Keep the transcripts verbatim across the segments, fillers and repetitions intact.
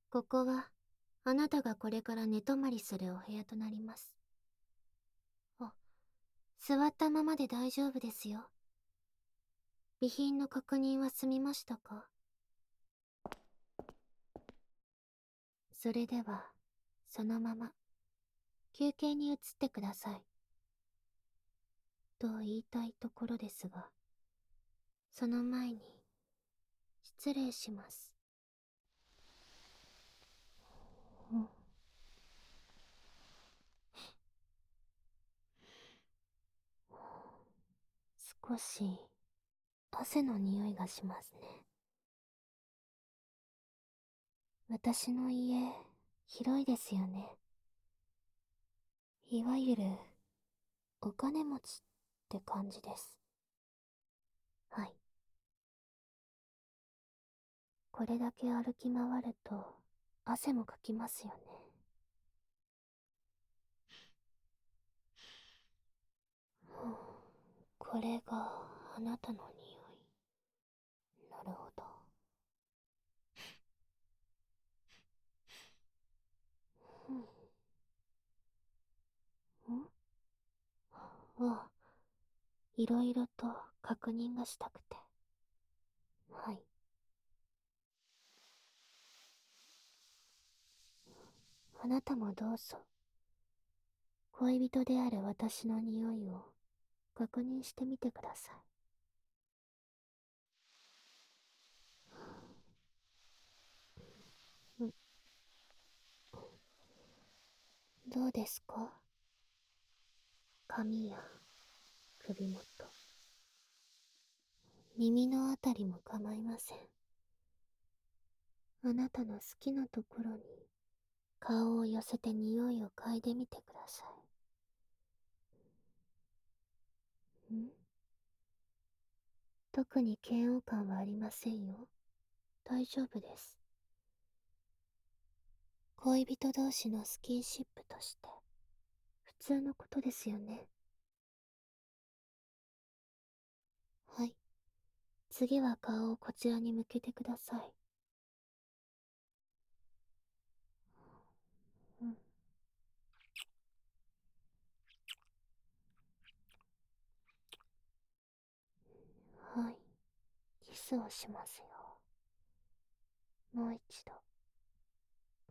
ここは、あなたがこれから寝泊まりするお部屋となります。あ、座ったままで大丈夫ですよ。備品の確認は済みましたか？それでは、そのまま、休憩に移ってください。と言いたいところですが、その前に、失礼します。うん、少し、汗の匂いがしますね。私の家、広いですよね。いわゆる、お金持ちって感じです。はい。これだけ歩き回ると、汗もかきますよね。ふう、これが、あなたの匂い。なるほど。うん。んあ、いろいろと確認がしたくて。はい。あなたもどうぞ。恋人である私の匂いを確認してみてください。ん、どうですか？髪や首元、耳のあたりも構いません。あなたの好きなところに顔を寄せて匂いを嗅いでみてください。ん、特に嫌悪感はありませんよ。大丈夫です。恋人同士のスキンシップとして普通のことですよね。はい。次は顔をこちらに向けてください。うん。はい。キスをしますよ。もう一度。うん。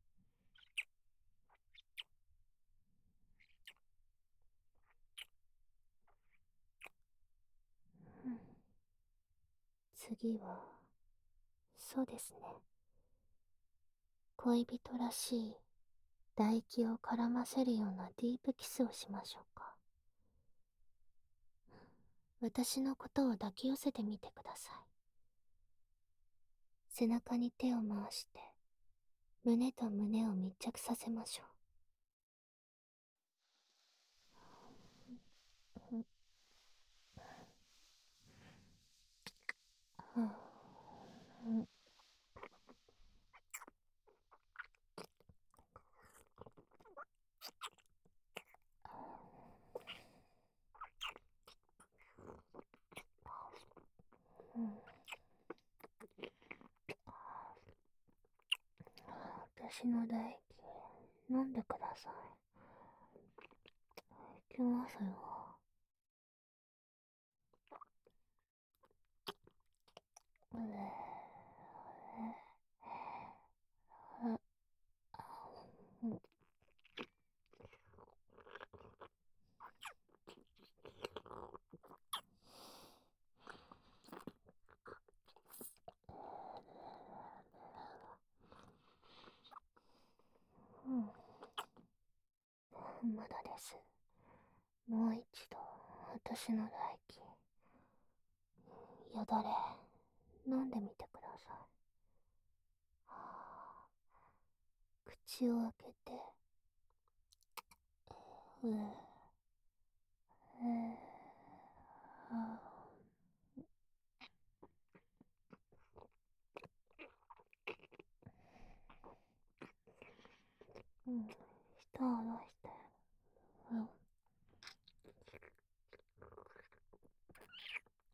うん。次は、そうですね。恋人らしい唾液を絡ませるようなディープキスをしましょうか。私のことを抱き寄せてみてください。背中に手を回して、胸と胸を密着させましょう。うん。はあ、うん。うん。私の唾液、飲んでください。いきますよ。うえ、うん。うん、まだです。もう一度、私の唾液、よだれ、飲んでみてください。はあ、口を開けて、うえ、えー、はあ、うん、舌を出して、うん、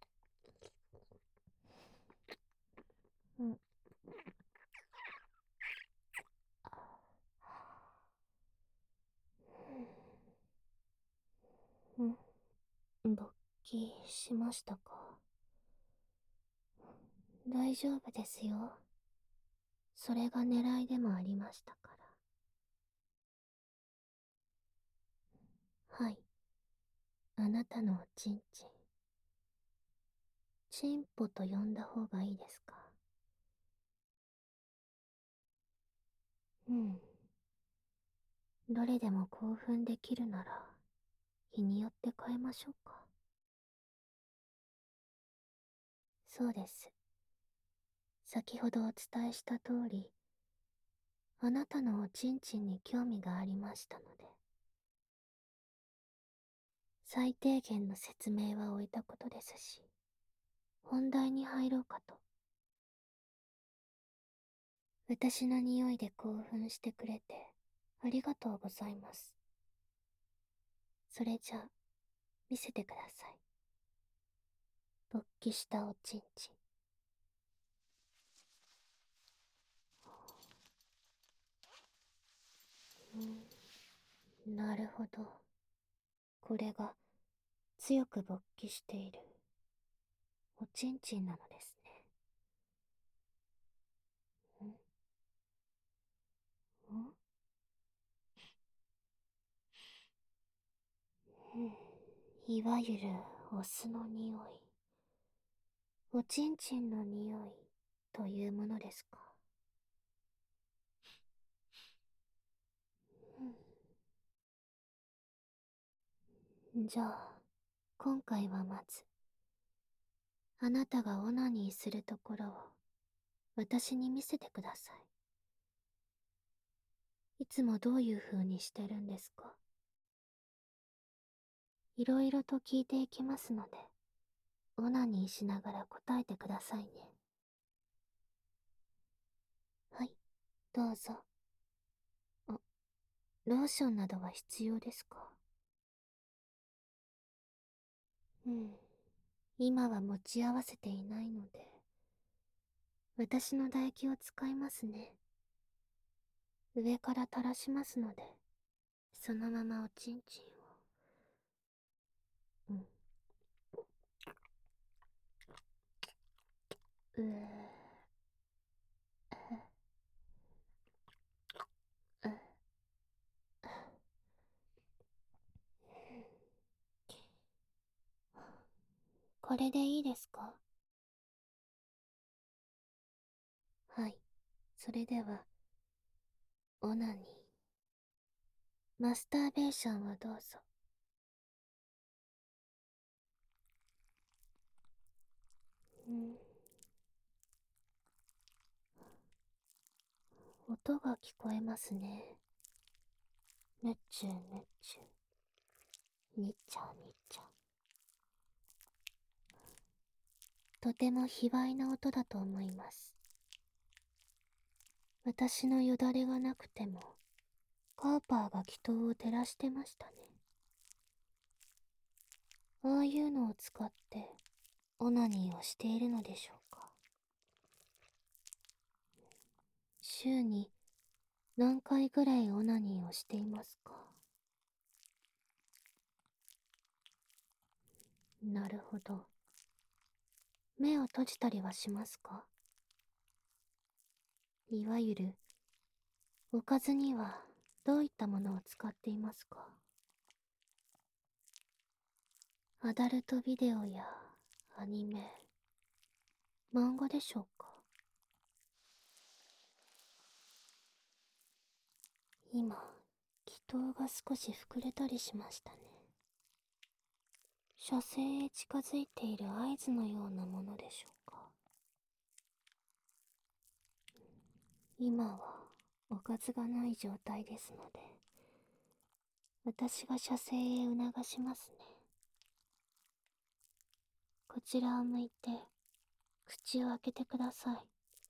うん、 しましたか？大丈夫ですよ。それが狙いでもありましたから。はい。あなたのおちんちん。チンポと呼んだ方がいいですか？うん。どれでも興奮できるなら、日によって変えましょうか。そうです。先ほどお伝えした通り、あなたのおちんちんに興味がありましたので、最低限の説明は終えたことですし、本題に入ろうかと。私の匂いで興奮してくれて、ありがとうございます。それじゃあ、見せてください。勃起したおちんちん。うん、なるほど。これが、強く勃起している、おちんちんなのですね。んんうん、いわゆるオスの匂い、おちんちんの匂いというものですか？うん、じゃあ今回はまずあなたがオナニーするところを私に見せてください。いつもどういう風にしてるんですか？いろいろと聞いていきますので、オナニーしながら答えてくださいね。はい、どうぞ。あ、ローションなどは必要ですか？うん、今は持ち合わせていないので、私の唾液を使いますね。上から垂らしますので、そのままおちんちんを。うん。うー、う、これでいいですか？はい。それでは、オナニー。マスターベーションをどうぞ。うん。音が聞こえますね。ぬっちゅうぬっちゅう。にっちゃにっちゃ。とても卑猥な音だと思います。私のよだれがなくても、カーパーが祈祷を照らしてましたね。ああいうのを使って、オナニーをしているのでしょうか。週に何回ぐらいオナニーをしていますか？なるほど。目を閉じたりはしますか？いわゆる、おかずにはどういったものを使っていますか？アダルトビデオやアニメ、漫画でしょうか？今、祈祷が少し膨れたりしましたね。射精へ近づいている合図のようなものでしょうか？今はおかずがない状態ですので、私が射精へ促しますね。こちらを向いて、口を開けてください。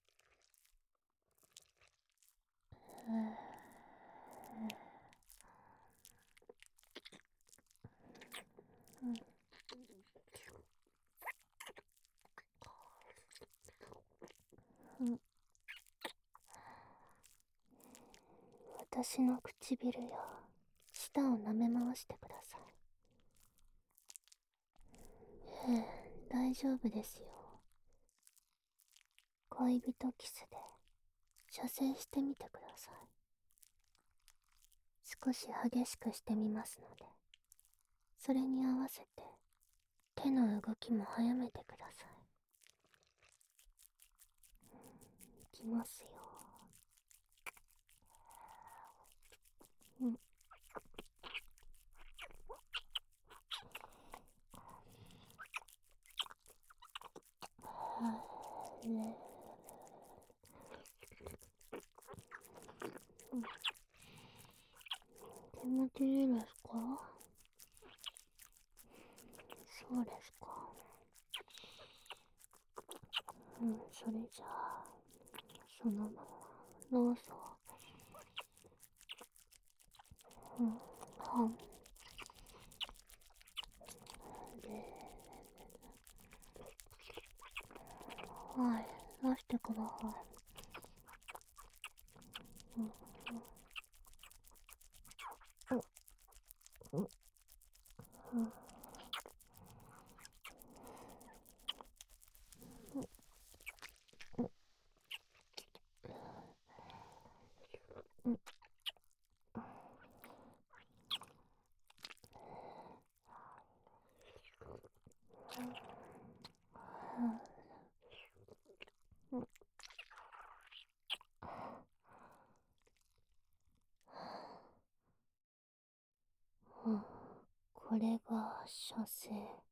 うん、私の唇や舌を舐め回してください。 ええ、大丈夫ですよ。恋人キスで射精してみてください。少し激しくしてみますので、それに合わせて手の動きも早めてください。いきますよ。うん。気持ちいいですか？そうですか。うん、それじゃあ、そのまま、どうぞ。うん、はん。で、はい、出してください。うん、うん、うん、うん、うん、うん、うん。これが射精。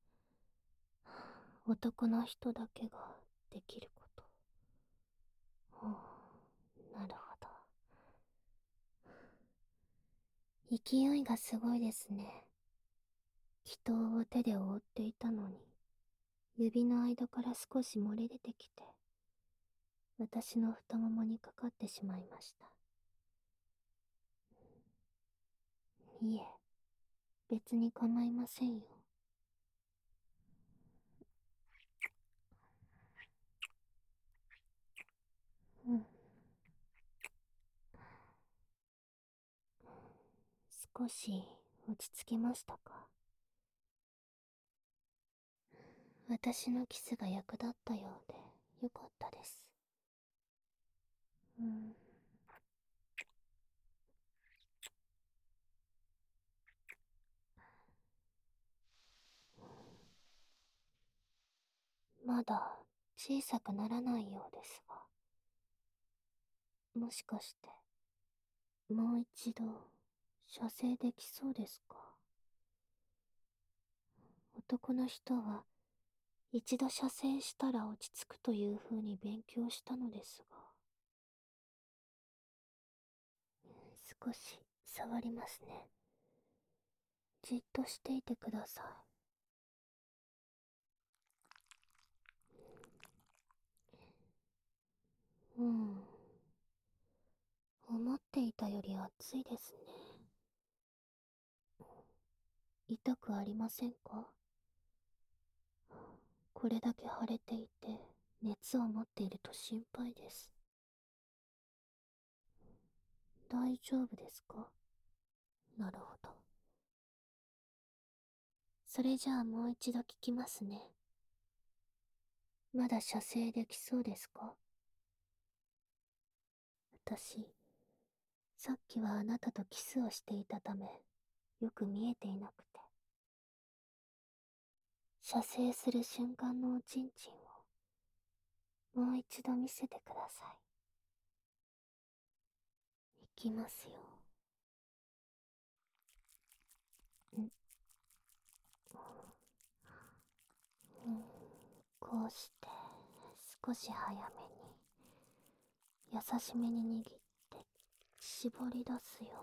男の人だけができること。うん、なるほど。勢いがすごいですね。祈祷を手で覆っていたのに、指の間から少し漏れ出てきて、私の太ももにかかってしまいました。いえ、別に構いませんよ。うん。少し落ち着きましたか？私のキスが役立ったようでよかったです。うん。まだ小さくならないようですが、もしかしてもう一度射精できそうですか？男の人は一度射精したら落ち着くという風に勉強したのですが、少し触りますね。じっとしていてください。うん。思っていたより熱いですね。痛くありませんか？これだけ腫れていて熱を持っていると心配です。大丈夫ですか？なるほど。それじゃあもう一度聞きますね。まだ射精できそうですか？私、さっきはあなたとキスをしていたため、よく見えていなくて。射精する瞬間のおちんちんを、もう一度見せてください。いきますよ。ん、うん、こうして、少し早めに、優しめに握って、絞り出すよ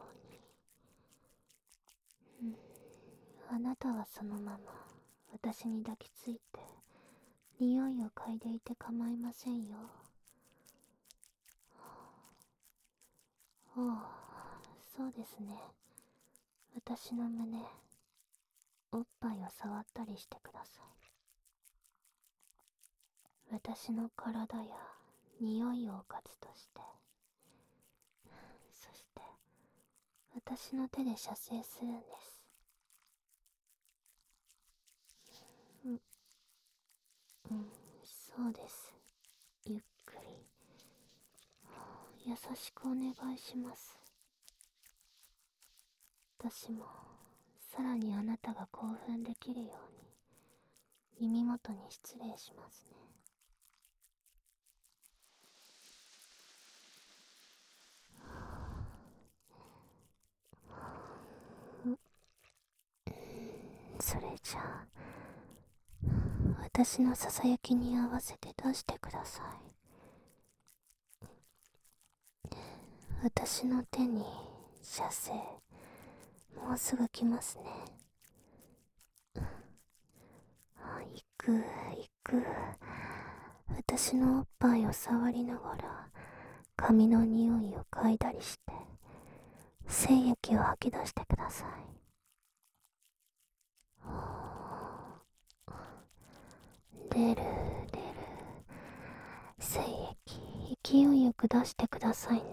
うに。うん、あなたはそのまま、私に抱きついて、匂いを嗅いでいて構いませんよ。おう、そうですね。私の胸、おっぱいを触ったりしてください。私の体や匂いをおかずとして、そして私の手で射精するんです。うん、 ん、そうです。ゆっくり優しくお願いします。私もさらにあなたが興奮できるように耳元に失礼しますね。それじゃあ私のささやきに合わせて出してください。私の手に射精もうすぐ来ますね。あ、行く行く。私のおっぱいを触りながら髪の匂いを嗅いだりして精液を吐き出してください。出る出る。精液勢いよく出してくださいね。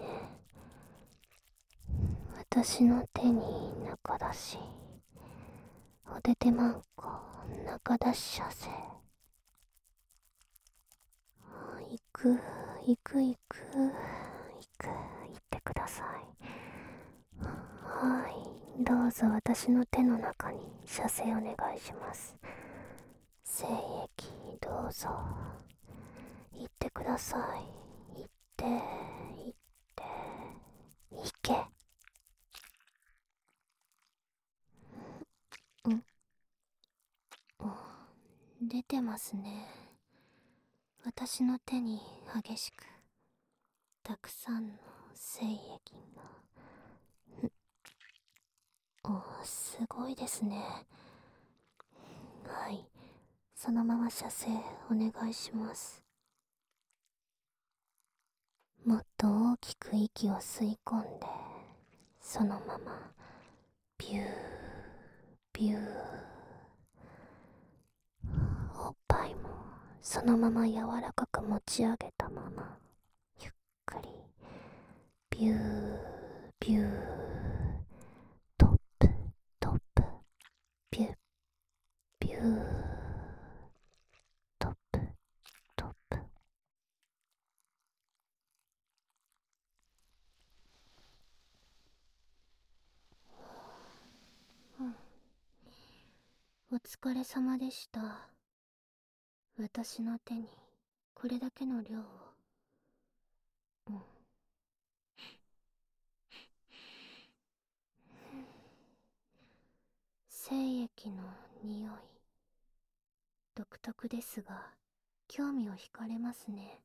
私の手に中出し、お手手まんこ中出し射精。行く行く行く行く行ってください。はい、どうぞ私の手の中に射精お願いします。精液どうぞ行ってください。行って行って行け。ん出てますね。私の手に激しくたくさんの精液が。お、すごいですね。はい、そのまま射精お願いします。もっと大きく息を吸い込んで、そのままビュービュー。おっぱいもそのまま柔らかく持ち上げたままゆっくりビュービュー。トップトップビュービュー。トップトップ。うん、お疲れ様でした。私の手にこれだけの量を。うん、精液の匂い独特ですが興味を惹かれますね。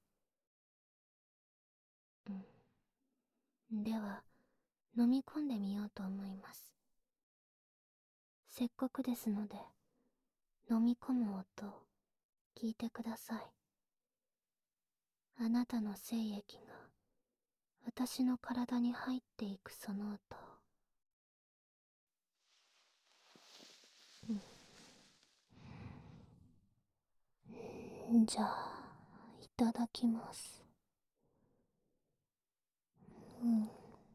うん、では飲み込んでみようと思います。せっかくですので飲み込む音を聞いてください。あなたの精液が私の体に入っていくその音を。うん、じゃあいただきます。うん、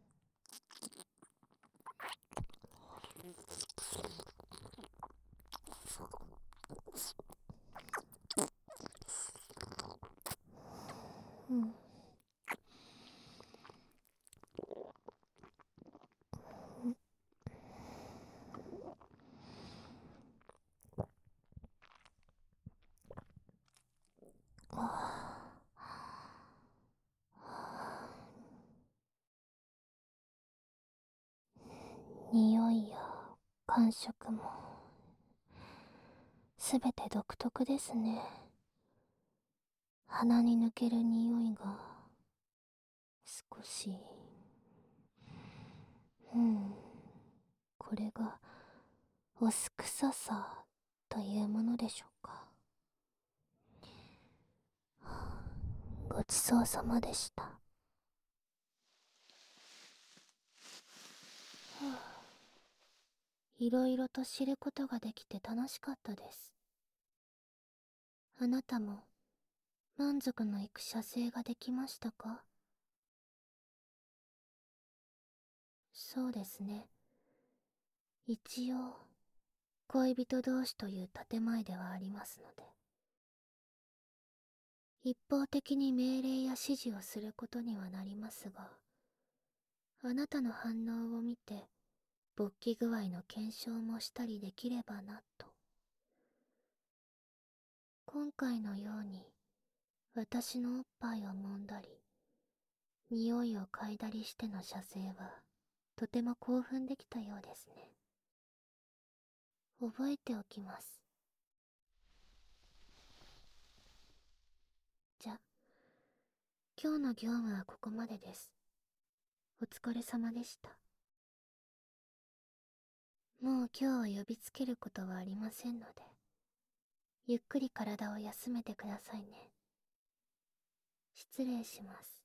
うん、あー、匂いや感触もすべて独特ですね。鼻に抜ける匂いが少し。うん、これがオス臭さというものでしょうか。ごちそうさまでした。いろいろと知ることができて楽しかったです。あなたも満足のいく射精ができましたか？そうですね。一応恋人同士という建前ではありますので。 一方的に命令や指示をすることにはなりますが、あなたの反応を見て勃起具合の検証もしたりできればなと。今回のように私のおっぱいを揉んだり匂いを嗅いだりしての射精はとても興奮できたようですね。覚えておきます。じゃ、今日の業務はここまでです。お疲れ様でした。もう今日は呼びつけることはありませんので、ゆっくり体を休めてくださいね。失礼します。